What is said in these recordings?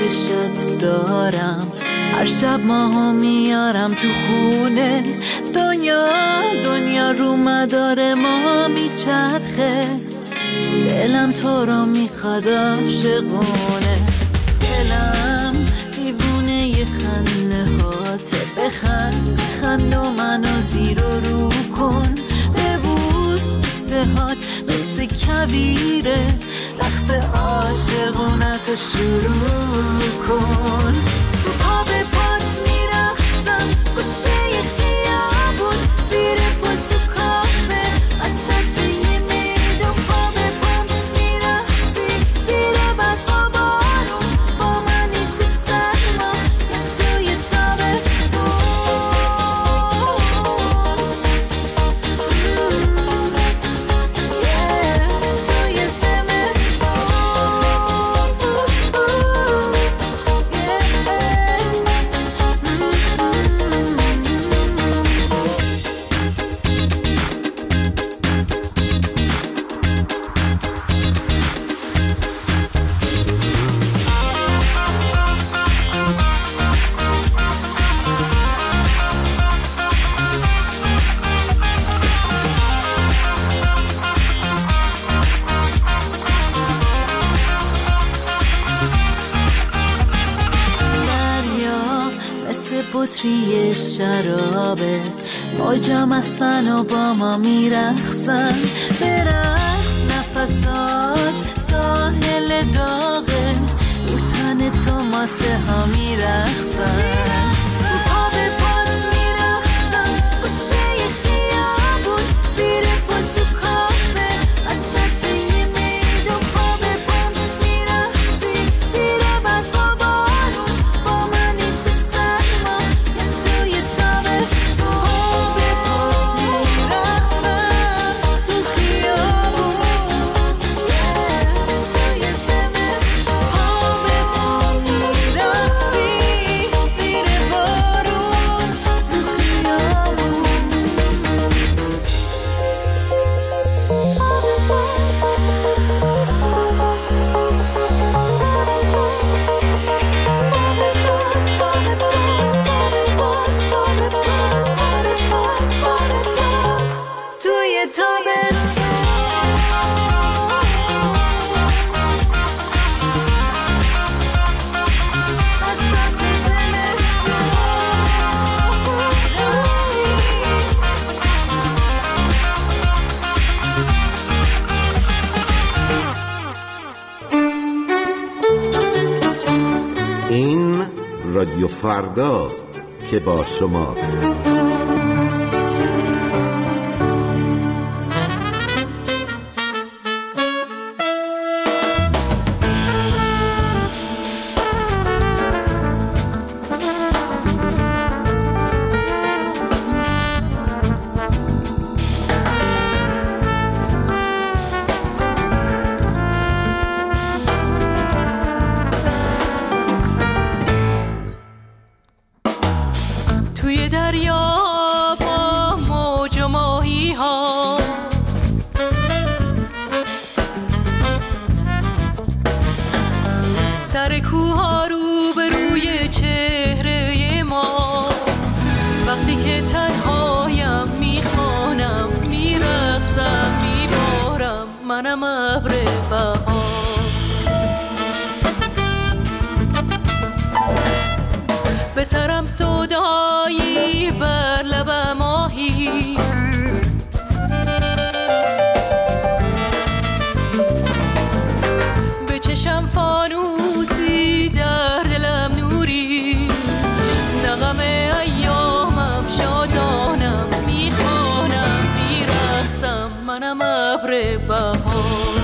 چشات دارم، هر شب ماهو میارم تو خونه. دنیا رو مدار ما میچرخه، دلم تو رو میخواد عاشقونه. دلم دیوونه یه خنده هاته، بخند و منو زیر و رو کن. ببوس بوسه هات مثل کویره، رقص عاشقونتو شروع کن. پا به پات میرخصم گوشه خیابون، زیر پا تو کافه وسط یه میدون. پا به پام میرخصی زیر برف و بارون، با منی تو سرما یا توی تابستون. توی بطری شرابه، موجم هستن و با ما میرخصن. برقص نفسات ساحل داغه، رو تن تو ماسه ها میرخصن. پا به پات میرخصم گوشه خیابون، زیر پا تو کافه وسط یه میدون. پا به پام میرخصی زیر برف و بارون، با منی تو سرما یا توی تابستون. پا به پات میرخصم تو خیابون، توی زمستون. پا به پام میرخصی زیر بارون تو خیابون. توی تابستون. وسط زمستون. این رادیو فرداست که با شماست. توی دریا با موج و ماهی ها، سر کوها رو به روی چهره ما. وقتی که تنهایم میخوانم، میرقصم، میبارم، منم ابر بهار. به سرم سودایی بر لب ماهی، به چشم فانوسی، در دلم نوری. نغم ایامم شادانم، میخوانم، میرقصم، منم ابر بهار.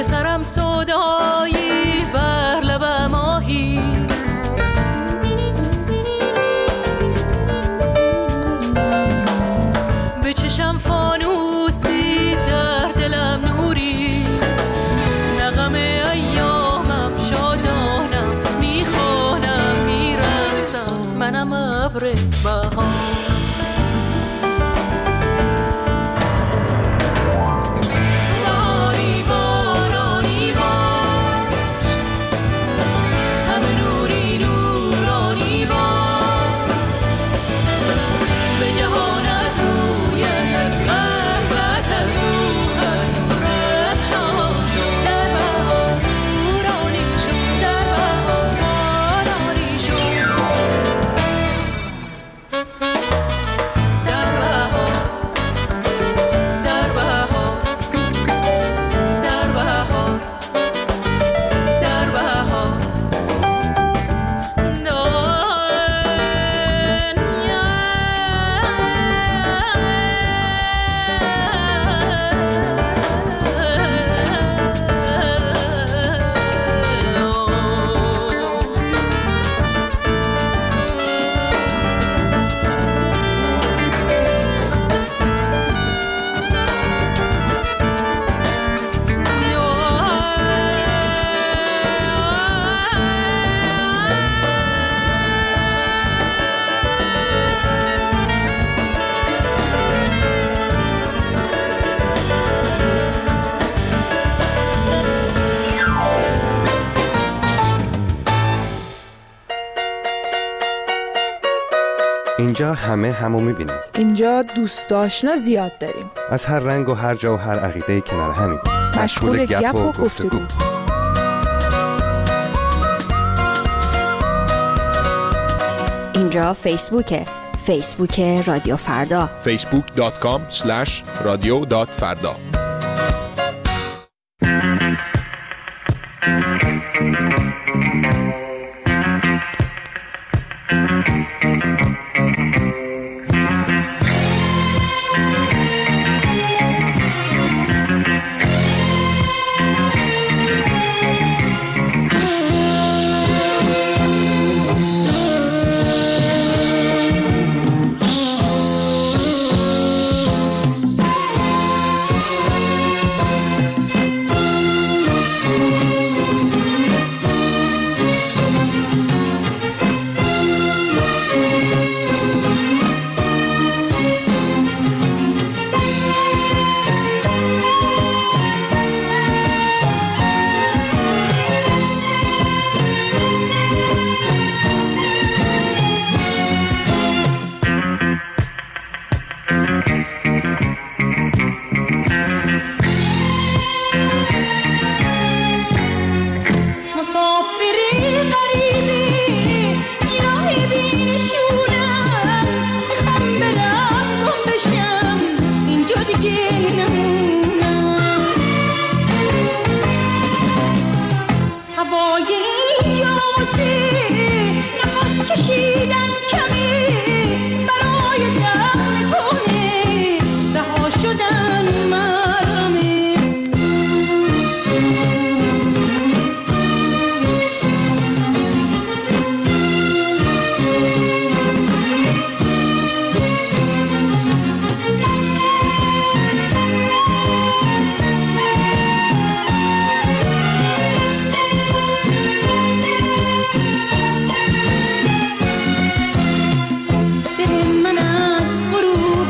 سرم سودایی بر لب ماهی، به چشم فانوسی در دلم نوری، نغم ایامم شادانم، میخوانم میرقصم منم ابر بهار. اینجا همه همو میبینیم. اینجا دوست آشنا زیاد داریم. از هر رنگ و هر جا و هر عقیده کنار همیم. مشغول گپ و گفتگو. اینجا فیسبوکه. فیسبوک رادیو فردا. facebook.com/radio.farda.